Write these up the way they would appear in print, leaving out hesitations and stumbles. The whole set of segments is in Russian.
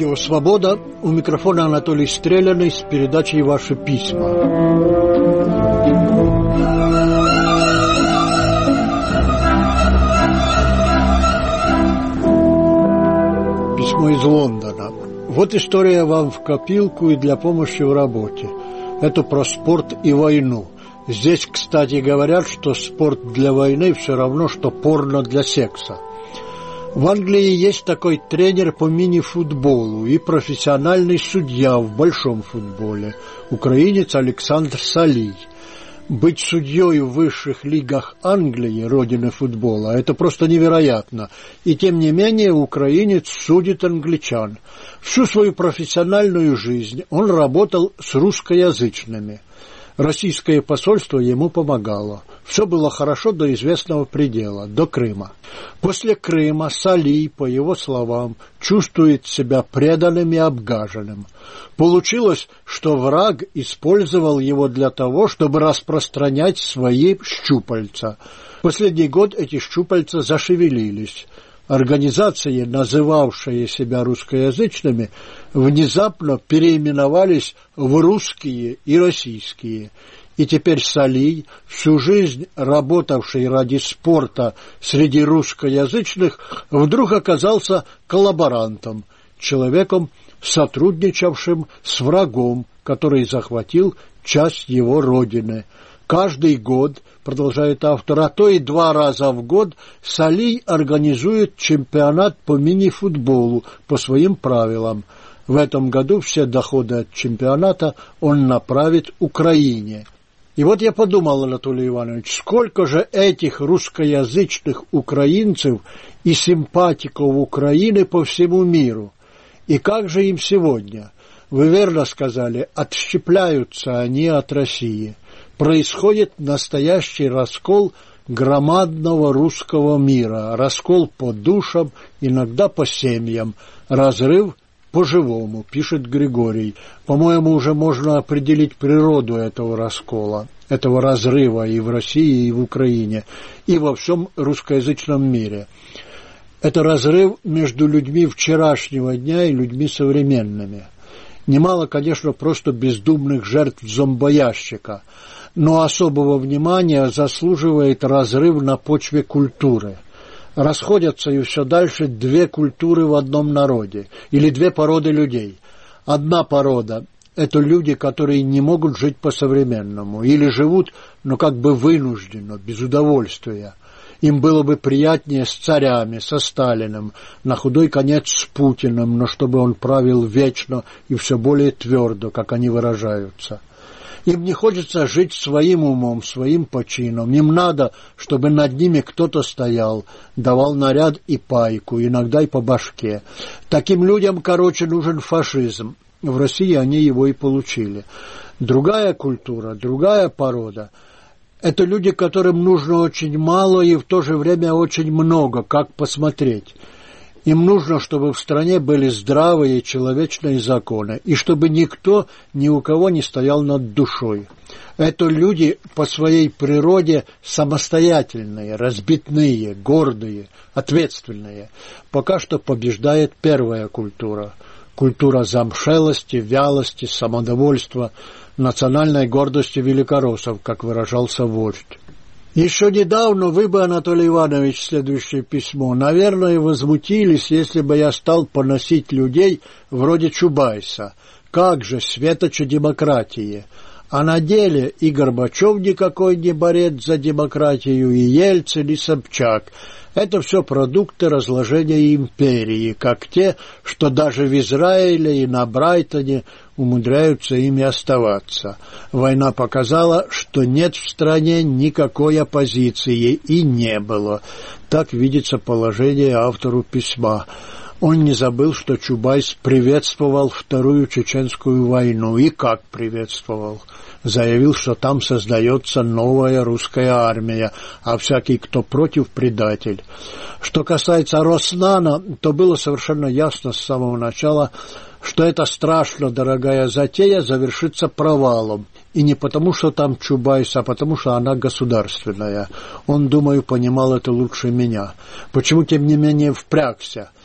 Радио «Свобода», у микрофона Анатолий Стреляный с передачей «Ваши письма». Письмо из Лондона. Вот история вам в копилку и для помощи в работе. Это про спорт и войну. Здесь, кстати, говорят, что спорт для войны все равно, что порно для секса. В Англии есть такой тренер по мини-футболу и профессиональный судья в большом футболе, украинец Александр Салий. Быть судьей в высших лигах Англии, родины футбола, это просто невероятно. И тем не менее украинец судит англичан. Всю свою профессиональную жизнь он работал с русскоязычными. Российское посольство ему помогало. Все было хорошо до известного предела, до Крыма. После Крыма Салий, по его словам, чувствует себя преданным и обгаженным. Получилось, что враг использовал его для того, чтобы распространять свои щупальца. В последний год эти щупальца зашевелились. Организации, называвшие себя русскоязычными, внезапно переименовались в русские и российские. И теперь Салий, всю жизнь работавший ради спорта среди русскоязычных, вдруг оказался коллаборантом, человеком, сотрудничавшим с врагом, который захватил часть его родины. Каждый год, продолжает автор, а то и 2 раза в год Салий организует чемпионат по мини-футболу по своим правилам. В этом году все доходы от чемпионата он направит Украине. И вот я подумал, Анатолий Иванович, сколько же этих русскоязычных украинцев и симпатиков Украины по всему миру. И как же им сегодня? Вы верно сказали, отщепляются они от России. Происходит настоящий раскол громадного русского мира, раскол по душам, иногда по семьям, разрыв по-живому, пишет Григорий. По-моему, уже можно определить природу этого раскола, этого разрыва и в России, и в Украине, и во всем русскоязычном мире. Это разрыв между людьми вчерашнего дня и людьми современными. Немало, конечно, просто бездумных жертв зомбоящика, но особого внимания заслуживает разрыв на почве культуры. Расходятся и все дальше 2 культуры в одном народе, или 2 породы людей. Одна порода – это люди, которые не могут жить по-современному, или живут, но как бы вынужденно, без удовольствия. Им было бы приятнее с царями, со Сталиным, на худой конец с Путиным, но чтобы он правил вечно и все более твердо, как они выражаются. Им не хочется жить своим умом, своим почином. Им надо, чтобы над ними кто-то стоял, давал наряд и пайку, иногда и по башке. Таким людям, нужен фашизм. В России они его и получили. Другая культура, другая порода – это люди, которым нужно очень мало и в то же время очень много, как посмотреть. Им нужно, чтобы в стране были здравые человечные законы, и чтобы никто ни у кого не стоял над душой. Это люди по своей природе самостоятельные, разбитные, гордые, ответственные. Пока что побеждает первая культура. Культура замшелости, вялости, самодовольства, национальной гордости великороссов, как выражался вождь. Еще недавно вы бы, Анатолий Иванович, следующее письмо, наверное, возмутились, если бы я стал поносить людей вроде Чубайса. Как же, светоча демократии! А на деле и Горбачев никакой не борец за демократию, и Ельцин, и Собчак. Это все продукты разложения империи, как те, что даже в Израиле и на Брайтоне умудряются ими оставаться. Война показала, что нет в стране никакой оппозиции, и не было. Так видится положение автору письма. Он не забыл, что Чубайс приветствовал Вторую Чеченскую войну. И как приветствовал? Заявил, что там создается новая русская армия, а всякий, кто против, предатель. Что касается Роснана, то было совершенно ясно с самого начала, что эта страшно дорогая затея завершится провалом. И не потому, что там Чубайс, а потому, что она государственная. Он, думаю, понимал это лучше меня. Почему, тем не менее, впрягся?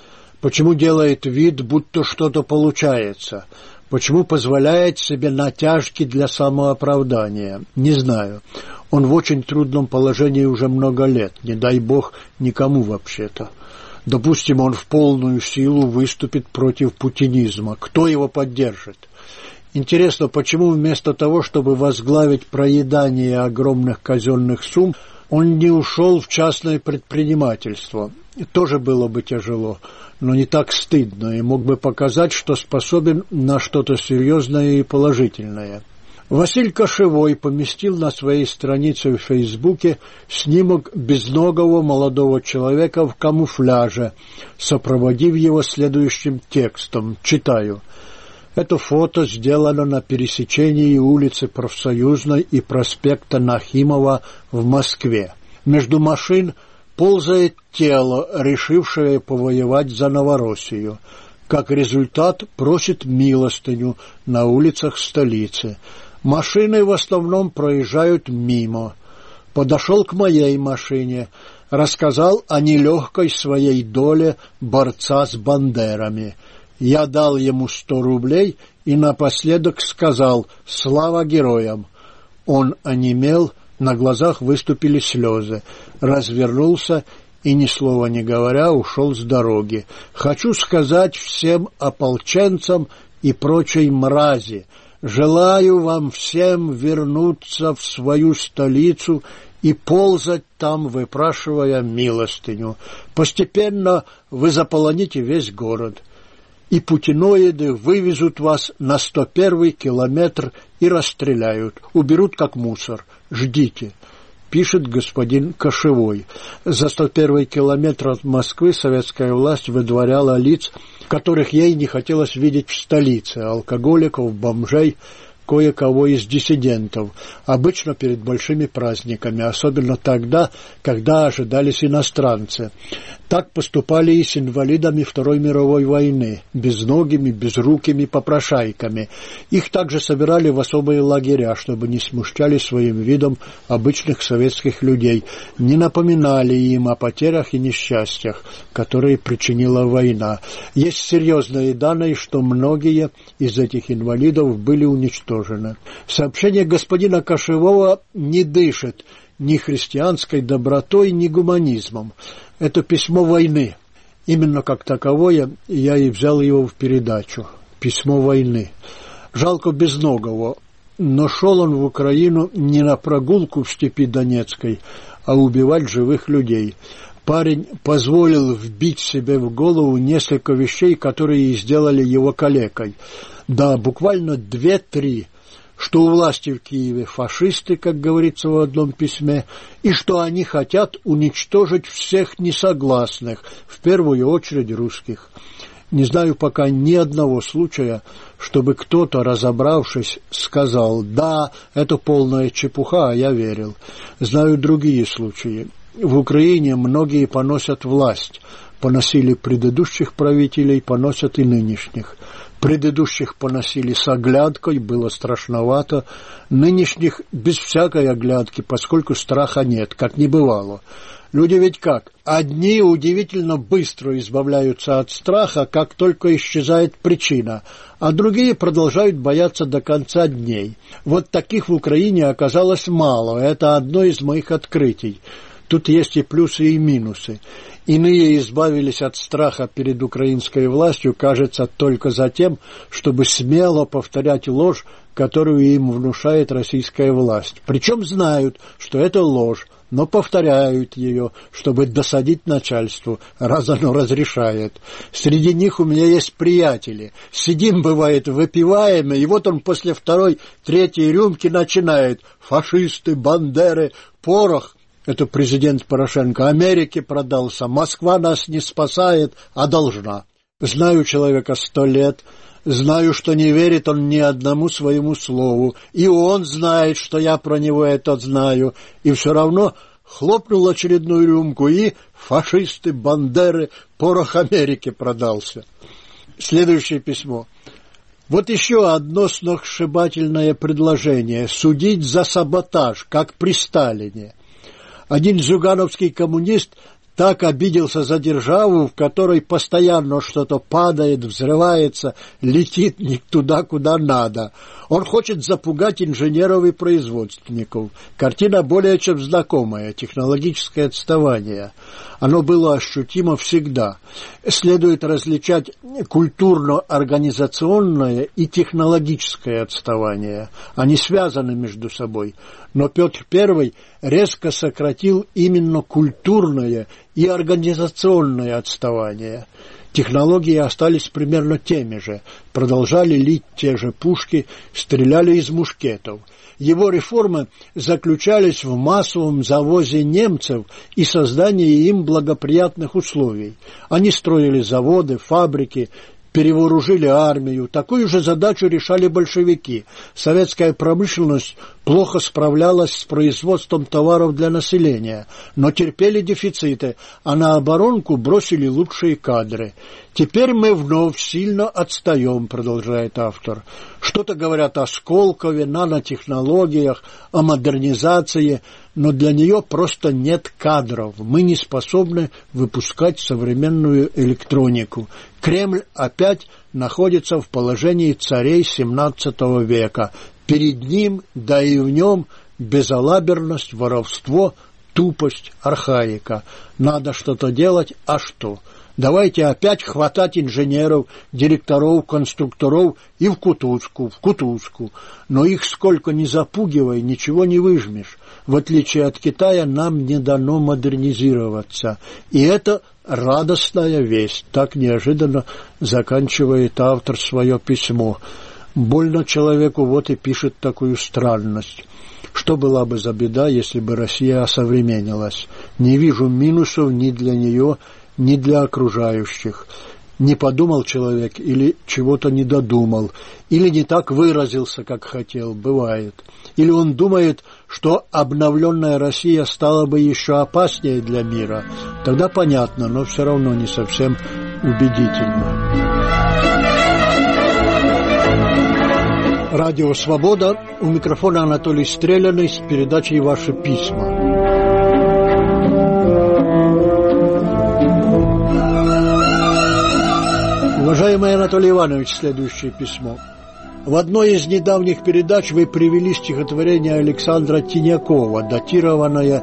Почему делает вид, будто что-то получается? Почему позволяет себе натяжки для самооправдания? Не знаю. Он в очень трудном положении уже много лет. Не дай бог никому вообще-то. Допустим, он в полную силу выступит против путинизма. Кто его поддержит? Интересно, почему вместо того, чтобы возглавить проедание огромных казенных сумм, он не ушел в частное предпринимательство? Тоже было бы тяжело, но не так стыдно, и мог бы показать, что способен на что-то серьезное и положительное. Василь Кошевой поместил на своей странице в Фейсбуке снимок безногого молодого человека в камуфляже, сопроводив его следующим текстом. Читаю. Это фото сделано на пересечении улицы Профсоюзной и проспекта Нахимова в Москве. Между машин ползает тело, решившее повоевать за Новороссию. Как результат, просит милостыню на улицах столицы. Машины в основном проезжают мимо. Подошел к моей машине, рассказал о нелегкой своей доле борца с бандерами. Я дал ему 100 рублей и напоследок сказал «Слава героям!». Он онемел, на глазах выступили слезы, развернулся и, ни слова не говоря, ушел с дороги. Хочу сказать всем ополченцам и прочей мрази, желаю вам всем вернуться в свою столицу и ползать там, выпрашивая милостыню. Постепенно вы заполоните весь город, и путиноиды вывезут вас на 101-й километр и расстреляют, уберут как мусор. Ждите, пишет господин Кошевой. За 101-й километр от Москвы советская власть выдворяла лиц, которых ей не хотелось видеть в столице, алкоголиков, бомжей, кое-кого из диссидентов, обычно перед большими праздниками, особенно тогда, когда ожидались иностранцы. Так поступали и с инвалидами Второй мировой войны, безногими, безрукими попрошайками. Их также собирали в особые лагеря, чтобы не смущали своим видом обычных советских людей, не напоминали им о потерях и несчастьях, которые причинила война. Есть серьезные данные, что многие из этих инвалидов были уничтожены. Сообщение господина Кошевого не дышит ни христианской добротой, ни гуманизмом. Это письмо войны. Именно как таковое я и взял его в передачу. Письмо войны. Жалко безногого, но шел он в Украину не на прогулку в степи Донецкой, а убивать живых людей. Парень позволил вбить себе в голову несколько вещей, которые сделали его калекой. Да, буквально 2-3. Что у власти в Киеве фашисты, как говорится в одном письме, и что они хотят уничтожить всех несогласных, в первую очередь русских. Не знаю пока ни одного случая, чтобы кто-то, разобравшись, сказал «да, это полная чепуха, а я верил». Знаю другие случаи. В Украине многие поносят власть, поносили предыдущих правителей, поносят и нынешних. Предыдущих поносили с оглядкой, было страшновато. Нынешних без всякой оглядки, поскольку страха нет, как не бывало. Люди ведь как? Одни удивительно быстро избавляются от страха, как только исчезает причина, а другие продолжают бояться до конца дней. Вот таких в Украине оказалось мало, это одно из моих открытий. Тут есть и плюсы, и минусы. Иные избавились от страха перед украинской властью, кажется, только за тем, чтобы смело повторять ложь, которую им внушает российская власть. Причем знают, что это ложь, но повторяют ее, чтобы досадить начальству, раз оно разрешает. Среди них у меня есть приятели. Сидим, бывает, выпиваем, и вот он после 2-й, 3-й рюмки начинает: фашисты, бандеры, порох. Это президент Порошенко. Америке продался. Москва нас не спасает, а должна. Знаю человека 100 лет. Знаю, что не верит он ни одному своему слову. И он знает, что я про него это знаю. И все равно хлопнул очередную рюмку, и фашисты, бандеры, порох Америке продался. Следующее письмо. Вот еще одно сногсшибательное предложение. Судить за саботаж, как при Сталине. Один зюгановский коммунист так обиделся за державу, в которой постоянно что-то падает, взрывается, летит не туда, куда надо. Он хочет запугать инженеров и производственников. Картина более чем знакомая, технологическое отставание. Оно было ощутимо всегда. Следует различать культурно-организационное и технологическое отставание. Они связаны между собой. Но Петр I резко сократил именно культурное и организационное отставание. Технологии остались примерно теми же, продолжали лить те же пушки, стреляли из мушкетов. Его реформы заключались в массовом завозе немцев и создании им благоприятных условий. Они строили заводы, фабрики, перевооружили армию. Такую же задачу решали большевики. Советская промышленность плохо справлялась с производством товаров для населения, но терпели дефициты, а на оборонку бросили лучшие кадры. «Теперь мы вновь сильно отстаем», — продолжает автор. Что-то говорят о Сколково, нанотехнологиях, о модернизации, но для нее просто нет кадров. Мы не способны выпускать современную электронику. Кремль опять находится в положении царей XVII века. Перед ним, да и в нем, безалаберность, воровство, тупость, архаика. Надо что-то делать, а что? Давайте опять хватать инженеров, директоров, конструкторов и в кутузку. Но их сколько ни запугивай, ничего не выжмешь. В отличие от Китая, нам не дано модернизироваться. И это радостная весть. Так неожиданно заканчивает автор свое письмо. Больно человеку, вот и пишет такую странность. Что была бы за беда, если бы Россия осовременилась? Не вижу минусов ни для нее, ни для окружающих. Не подумал человек или чего-то не додумал, или не так выразился, как хотел, бывает. Или он думает, что обновленная Россия стала бы еще опаснее для мира. Тогда понятно, но все равно не совсем убедительно. Радио «Свобода». У микрофона Анатолий Стреляный с передачей «Ваши письма». Уважаемый Анатолий Иванович, следующее письмо. В одной из недавних передач вы привели стихотворение Александра Тинякова, датированное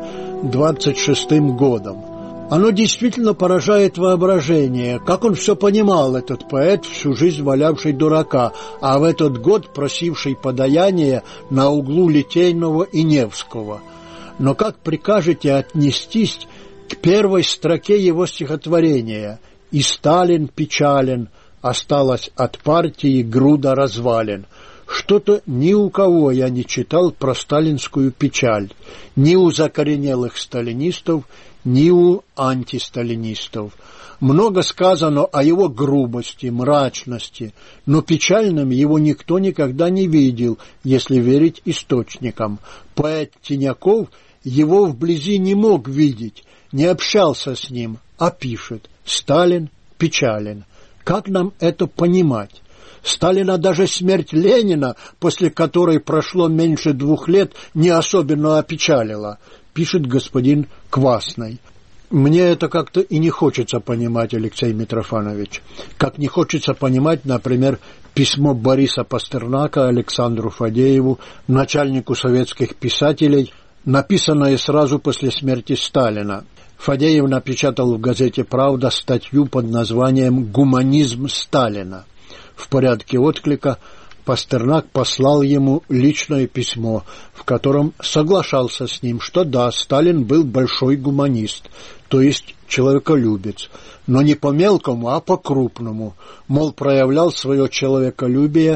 26-м годом. Оно действительно поражает воображение. Как он все понимал, этот поэт, всю жизнь валявший дурака, а в этот год просивший подаяния на углу Литейного и Невского. Но как прикажете отнестись к первой строке его стихотворения «И Сталин печален, осталась от партии груда развалин». Что-то ни у кого я не читал про сталинскую печаль, ни у закоренелых сталинистов, ни у антисталинистов. Много сказано о его грубости, мрачности, но печальным его никто никогда не видел, если верить источникам. Поэт Тиняков его вблизи не мог видеть, не общался с ним, а пишет: «Сталин печален». Как нам это понимать? Сталина даже смерть Ленина, после которой прошло меньше 2 лет, не особенно опечалила, пишет господин Квасный. Мне это как-то и не хочется понимать, Алексей Митрофанович. Как не хочется понимать, например, письмо Бориса Пастернака Александру Фадееву, начальнику советских писателей, написанное сразу после смерти Сталина. Фадеев напечатал в газете «Правда» статью под названием «Гуманизм Сталина». В порядке отклика Пастернак послал ему личное письмо, в котором соглашался с ним, что да, Сталин был большой гуманист, то есть человеколюбец, но не по-мелкому, а по-крупному, мол, проявлял свое человеколюбие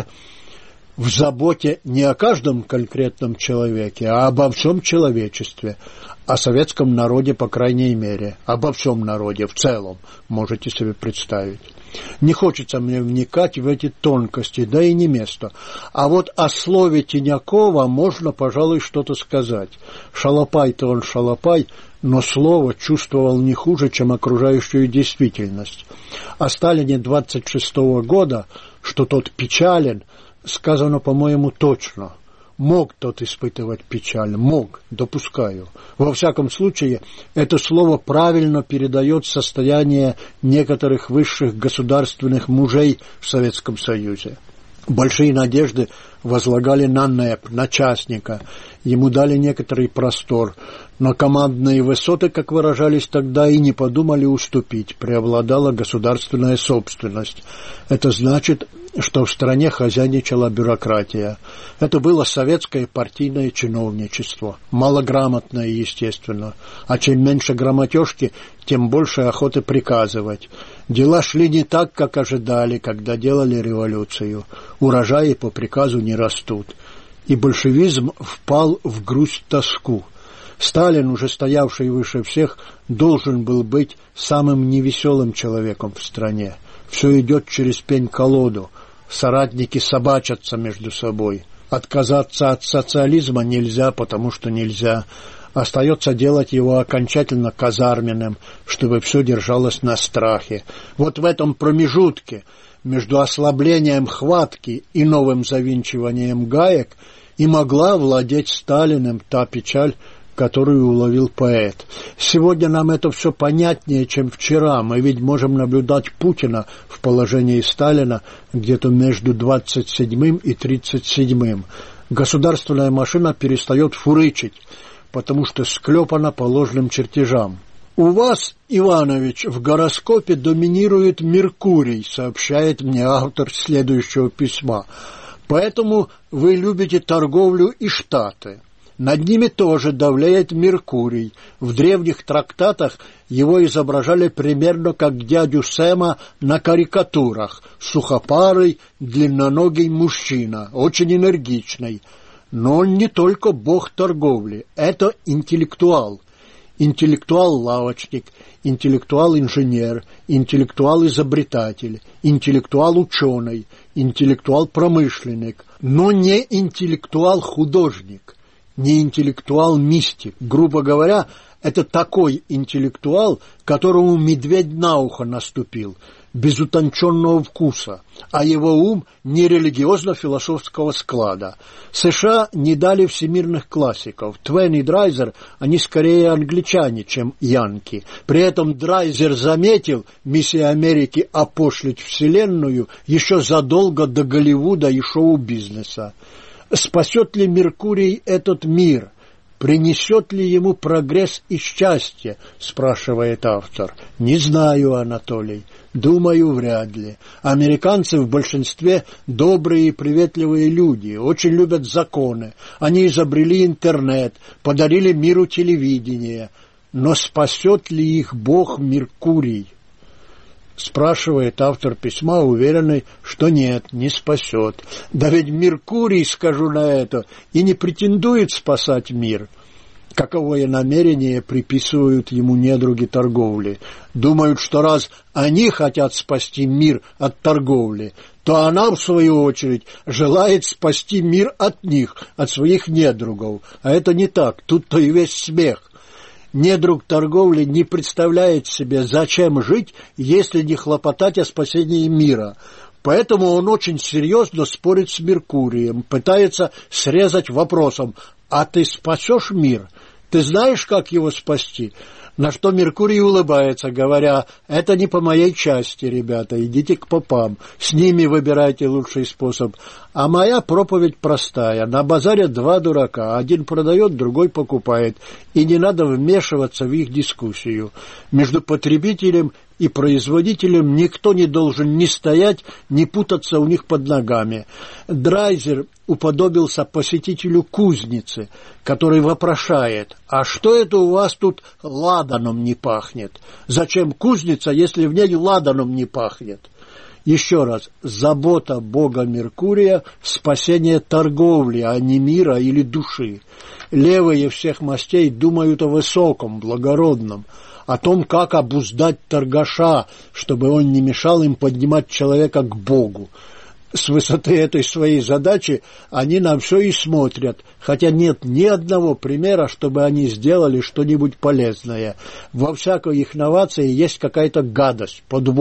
в заботе не о каждом конкретном человеке, а обо всем человечестве, о советском народе, по крайней мере, обо всем народе в целом, можете себе представить. Не хочется мне вникать в эти тонкости, да и не место. А вот о слове Тинякова можно, пожалуй, что-то сказать. Шалопай-то он шалопай, но слово чувствовал не хуже, чем окружающую действительность. О Сталине 26-го года, что тот печален, сказано, по-моему, точно. Мог тот испытывать печаль, мог, допускаю. Во всяком случае, это слово правильно передает состояние некоторых высших государственных мужей в Советском Союзе. Большие надежды возлагали на НЭП, на частника. Ему дали некоторый простор, но командные высоты, как выражались тогда, и не подумали уступить. Преобладала государственная собственность. Это значит, что в стране хозяйничала бюрократия. Это было советское партийное чиновничество. Малограмотное, естественно. А чем меньше грамотежки, тем больше охоты приказывать. Дела шли не так, как ожидали, когда делали революцию. Урожаи по приказу не растут. И большевизм впал в грусть-тоску. Сталин, уже стоявший выше всех, должен был быть самым невеселым человеком в стране. Все идет через пень-колоду. Соратники собачатся между собой. Отказаться от социализма нельзя, потому что нельзя. Остается делать его окончательно казарменным, чтобы все держалось на страхе. Вот в этом промежутке между ослаблением хватки и новым завинчиванием гаек и могла владеть Сталиным та печаль, которую уловил поэт. Сегодня нам это все понятнее, чем вчера. Мы ведь можем наблюдать Путина в положении Сталина где-то между 27-м и 37-м. Государственная машина перестает фурычить, потому что склепана по ложным чертежам. «У вас, Иванович, в гороскопе доминирует Меркурий», сообщает мне автор следующего письма. «Поэтому вы любите торговлю и Штаты. Над ними тоже давляет Меркурий. В древних трактатах его изображали примерно как дядю Сэма на карикатурах. Сухопарый, длинноногий мужчина, очень энергичный. Но он не только бог торговли, это интеллектуал. Интеллектуал-лавочник, интеллектуал-инженер, интеллектуал-изобретатель, интеллектуал-ученый, интеллектуал-промышленник, но не интеллектуал-художник, не интеллектуал-мистик. Грубо говоря, это такой интеллектуал, которому медведь на ухо наступил, без утонченного вкуса, а его ум не религиозно-философского склада. США не дали всемирных классиков. Твен и Драйзер, они скорее англичане, чем янки. При этом Драйзер заметил миссия Америки опошлить вселенную еще задолго до Голливуда и шоу-бизнеса. Спасет ли Меркурий этот мир? Принесет ли ему прогресс и счастье, спрашивает автор. Не знаю, Анатолий. Думаю, вряд ли. Американцы в большинстве добрые и приветливые люди, очень любят законы. Они изобрели интернет, подарили миру телевидение. Но спасет ли их Бог Меркурий? Спрашивает автор письма, уверенный, что нет, не спасет. Да ведь Меркурий, скажу на это, и не претендует спасать мир. Каковое намерение приписывают ему недруги торговли. Думают, что раз они хотят спасти мир от торговли, то она, в свою очередь, желает спасти мир от них, от своих недругов. А это не так, тут-то и весь смех. Недруг торговли не представляет себе, зачем жить, если не хлопотать о спасении мира. Поэтому он очень серьезно спорит с Меркурием, пытается срезать вопросом: «А ты спасешь мир? Ты знаешь, как его спасти?» На что Меркурий улыбается, говоря: «Это не по моей части, ребята, идите к попам, с ними выбирайте лучший способ. А моя проповедь простая. На базаре два дурака, один продает, другой покупает, и не надо вмешиваться в их дискуссию. Между потребителем и производителем никто не должен ни стоять, ни путаться у них под ногами». Драйзер уподобился посетителю кузницы, который вопрошает: «А что это у вас тут ладаном не пахнет? Зачем кузница, если в ней ладаном не пахнет?» Еще раз, забота бога Меркурия – спасение торговли, а не мира или души. Левые всех мастей думают о высоком, благородном, о том, как обуздать торгаша, чтобы он не мешал им поднимать человека к Богу. С высоты этой своей задачи они на все и смотрят, хотя нет ни одного примера, чтобы они сделали что-нибудь полезное. Во всякой их новации есть какая-то гадость, подвох,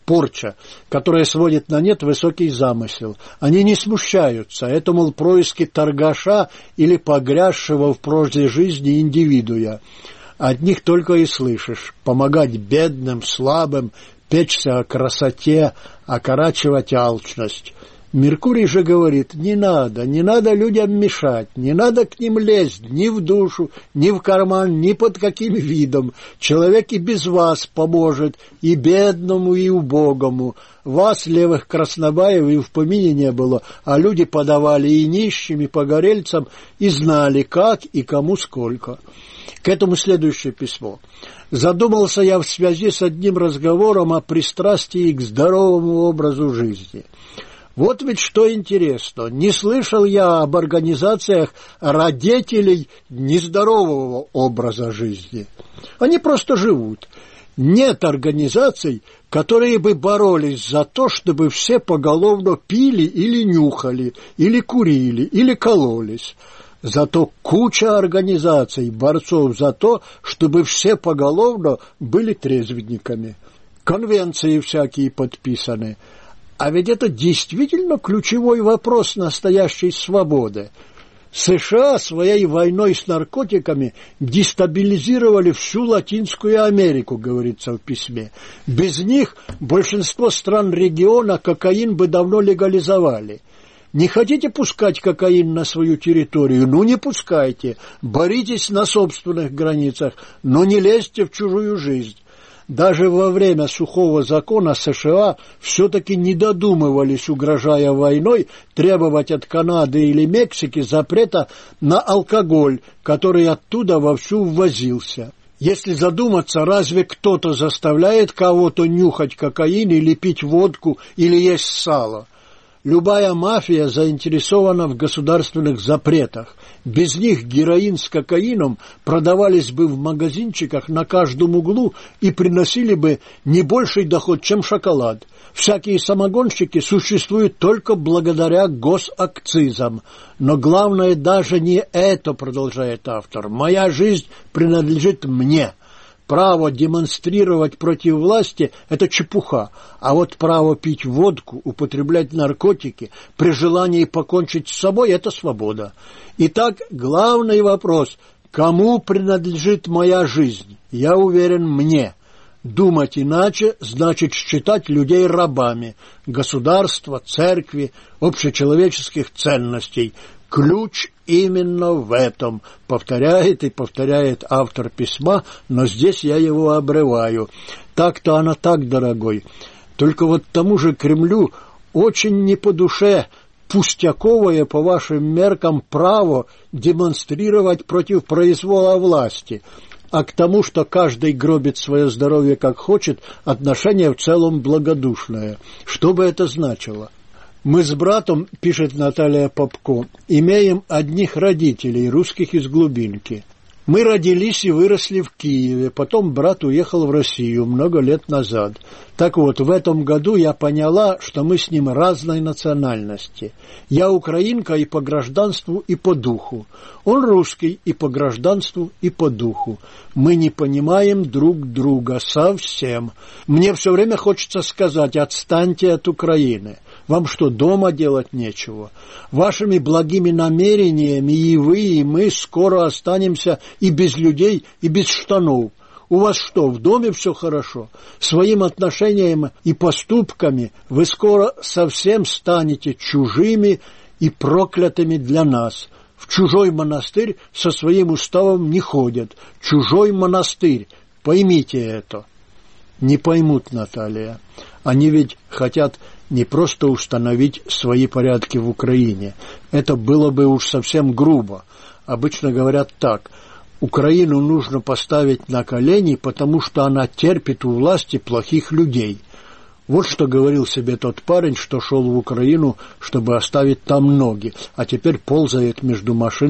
порча, которая сводит на нет высокий замысел. Они не смущаются. Это, мол, происки торгаша или погрязшего в прошлой жизни индивидуя. От них только и слышишь: помогать бедным, слабым, печься о красоте, окорачивать алчность. Меркурий же говорит: не надо людям мешать, не надо к ним лезть ни в душу, ни в карман, ни под каким видом. Человек и без вас поможет, и бедному, и убогому. Вас, левых краснобаев, и в помине не было, а люди подавали и нищим, и погорельцам, и знали, как и кому сколько. К этому следующее письмо. Задумался я в связи с одним разговором о пристрастии к здоровому образу жизни. Вот ведь что интересно, не слышал я об организациях радетелей нездорового образа жизни. Они просто живут. Нет организаций, которые бы боролись за то, чтобы все поголовно пили или нюхали, или курили, или кололись. Зато куча организаций, борцов за то, чтобы все поголовно были трезвенниками. Конвенции всякие подписаны. А ведь это действительно ключевой вопрос настоящей свободы. США своей войной с наркотиками дестабилизировали всю Латинскую Америку, говорится в письме. Без них большинство стран региона кокаин бы давно легализовали. Не хотите пускать кокаин на свою территорию? Ну, не пускайте. Боритесь на собственных границах, но не лезьте в чужую жизнь. Даже во время сухого закона США все-таки не додумывались, угрожая войной, требовать от Канады или Мексики запрета на алкоголь, который оттуда вовсю ввозился. Если задуматься, разве кто-то заставляет кого-то нюхать кокаин или пить водку или есть сало? Любая мафия заинтересована в государственных запретах. Без них героин с кокаином продавались бы в магазинчиках на каждом углу и приносили бы не больший доход, чем шоколад. Всякие самогонщики существуют только благодаря госакцизам. Но главное даже не это, продолжает автор. «Моя жизнь принадлежит мне». Право демонстрировать против власти – это чепуха, а вот право пить водку, употреблять наркотики, при желании покончить с собой – это свобода. Итак, главный вопрос – кому принадлежит моя жизнь? Я уверен, мне. Думать иначе значит считать людей рабами государства, церкви, общечеловеческих ценностей. Ключ именно в этом, повторяет и повторяет автор письма, но здесь я его обрываю. Так-то она так, дорогой. Только вот тому же Кремлю очень не по душе пустяковое, по вашим меркам, право демонстрировать против произвола власти. А к тому, что каждый гробит свое здоровье как хочет, отношение в целом благодушное. Что бы это значило? Мы с братом, пишет Наталья Попко, имеем одних родителей, русских из глубинки. Мы родились и выросли в Киеве, потом брат уехал в Россию много лет назад. Так вот, в этом году я поняла, что мы с ним разной национальности. Я украинка и по гражданству, и по духу. Он русский и по гражданству, и по духу. Мы не понимаем друг друга совсем. Мне все время хочется сказать: отстаньте от Украины. Вам что, дома делать нечего? Вашими благими намерениями и вы, и мы скоро останемся и без людей, и без штанов. У вас что, в доме все хорошо? Своим отношением и поступками вы скоро совсем станете чужими и проклятыми для нас. В чужой монастырь со своим уставом не ходят. Чужой монастырь. Поймите это. Не поймут, Наталья. Они ведь хотят не просто установить свои порядки в Украине. Это было бы уж совсем грубо. Обычно говорят так: Украину нужно поставить на колени, потому что она терпит у власти плохих людей. Вот что говорил себе тот парень, что шел в Украину, чтобы оставить там ноги, а теперь ползает между машин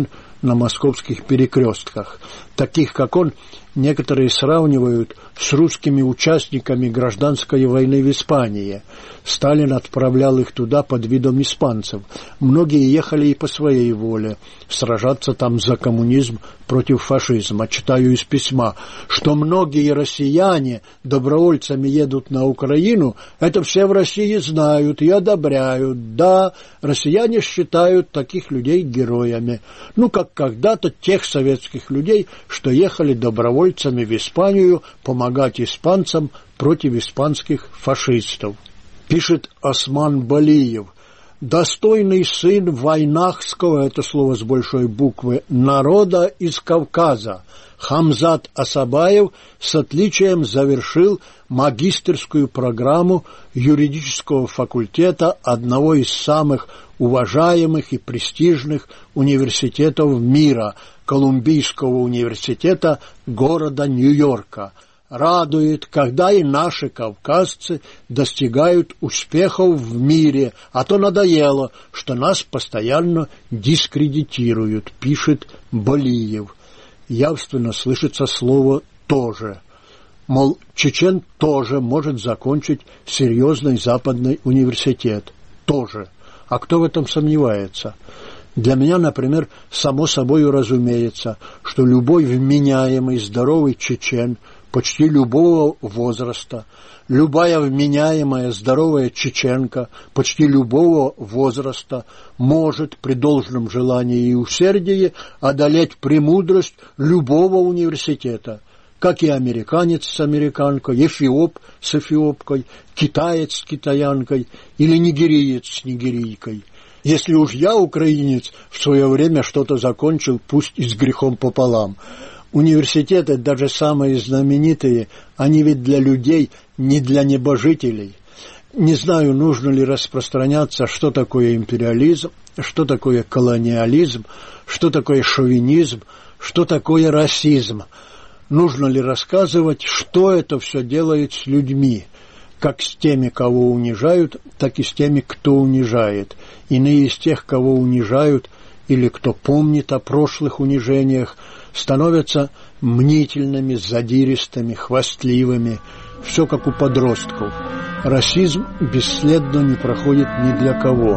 на московских перекрестках. Таких, как он, некоторые сравнивают с русскими участниками гражданской войны в Испании. Сталин отправлял их туда под видом испанцев. Многие ехали и по своей воле, сражаться там за коммунизм против фашизма. Читаю из письма, что многие россияне добровольцами едут на Украину, это все в России знают и одобряют. Да, россияне считают таких людей героями. Ну, как когда-то тех советских людей, что ехали добровольцами в Испанию помогать испанцам против испанских фашистов. Пишет Осман Балиев. Достойный сын вайнахского, это слово с большой буквы, народа из Кавказа, Хамзат Асабаев с отличием завершил магистерскую программу юридического факультета одного из самых уважаемых и престижных университетов мира, Колумбийского университета города Нью-Йорка. Радует, когда и наши кавказцы достигают успехов в мире, а то надоело, что нас постоянно дискредитируют, пишет Балиев. Явственно слышится слово «тоже». Мол, чечен тоже может закончить серьезный западный университет. Тоже. А кто в этом сомневается? Для меня, например, само собой разумеется, что любой вменяемый, здоровый чечен почти любого возраста, любая вменяемая, здоровая чеченка почти любого возраста может при должном желании и усердии одолеть премудрость любого университета, как и американец с американкой, эфиоп с эфиопкой, китаец с китаянкой или нигериец с нигерийкой. Если уж я, украинец, в свое время что-то закончил, пусть и с грехом пополам. Университеты, даже самые знаменитые, они ведь для людей, не для небожителей. Не знаю, нужно ли распространяться, что такое империализм, что такое колониализм, что такое шовинизм, что такое расизм. Нужно ли рассказывать, что это все делает с людьми, как с теми, кого унижают, так и с теми, кто унижает. Иные из тех, кого унижают, или кто помнит о прошлых унижениях, становятся мнительными, задиристыми, хвастливыми, все как у подростков. Расизм бесследно не проходит ни для кого.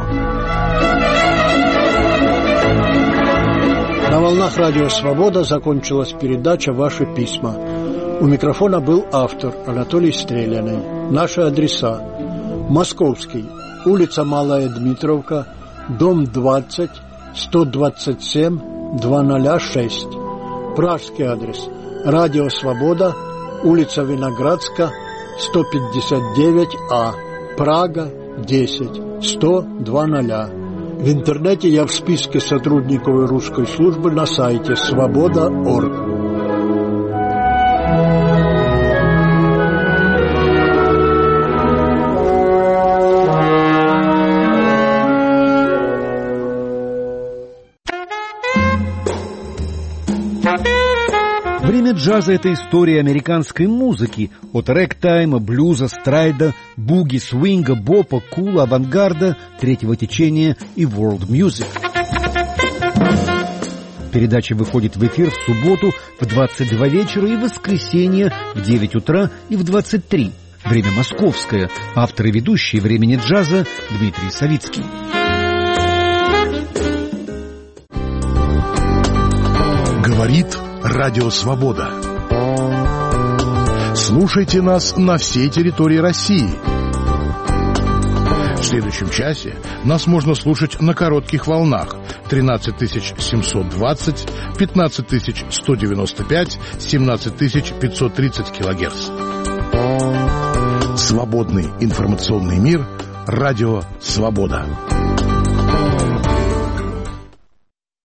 На волнах Радио Свобода закончилась передача «Ваши письма». У микрофона был автор Анатолий Стреляный. Наши адреса: Московский, улица Малая Дмитровка, дом 20, 127, 206. Пражский адрес: Радио Свобода, улица Виноградска, 159А, Прага, 10, 100-00. В интернете я в списке сотрудников русской службы на сайте svoboda.org. Время джаза — это история американской музыки, от рэгтайма, блюза, страйда, буги, свинга, бопа, кула, авангарда, третьего течения и world music. Передача выходит в эфир в субботу в 22 вечера и в воскресенье в 9 утра и в 23. Время московское. Автор и ведущий «Времени джаза» Дмитрий Савицкий. Говорит Радио Свобода. Слушайте нас на всей территории России. В следующем часе нас можно слушать на коротких волнах 13720, 15195, 17530 килогерц. Свободный информационный мир. Радио Свобода.